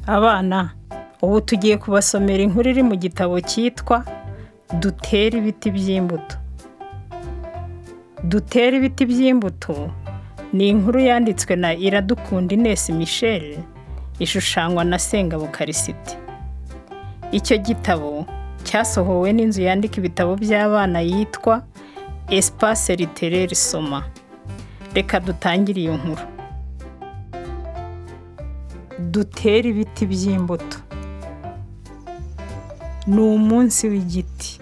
Abana, ubu tugiye kubasomera inkuru iri mu gitabo cyitwa Dutere ibiti by'imbuto. Dutere ibiti by'imbuto ni inkuru yanditswe na Iradukunda Ines Michel, ishushanywa na Sengabo Karisiti. Icyo gitabo cyasohowe n'inzu yandika ibitabo by'abana yitwa Espace Littéraire Soma. Reka dutangire iyo nkuru. Dutere ibiti by'imbuto. Ni umunsi w'igiti.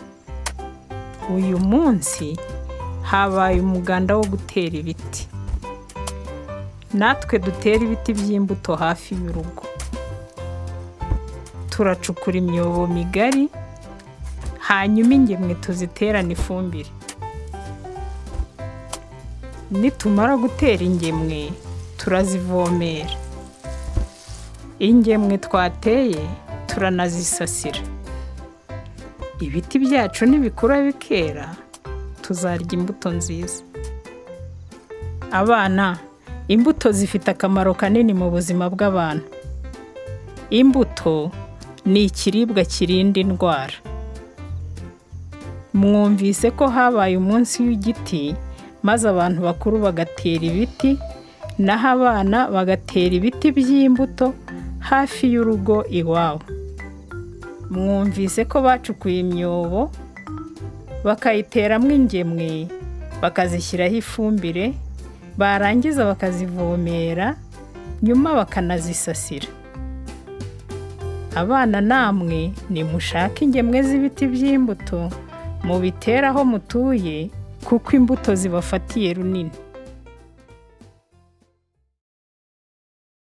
Uyu munsi habaye umuganda wo gutera ibiti. Natwe dutera ibiti by'imbuto hafi y'urugo. Turacukura imyobo migari, hanyuma ingemwe tuziterana ifumbire. Nitumara gutera ingemwe, turazivomera. Ingemwe twateye turanazisasira. Ibiti byacu nibikura bikera, tuzarya imbuto nziza. Abana, imbuto zifite akamaro kanini mu buzima bw'abantu. Imbuto ni ikiribwa kirinda indwara. Mwumvise ko habaye umunsi w'igiti, maze abantu bakuru bagatera ibiti, naho abana bagatera ibiti by'imbuto hafi y'urugo iwabo. Mwumvise ko bacukuye imyobo, bakayiteramo ingemwe, bakazishyiraho ifumbire, barangiza bakazivomera, nyuma bakanazisasira. Abana namwe nimushake ingemwe z'ibiti by'imbuto, mubitera aho mutuye, kuko imbuto zibafatiye runini.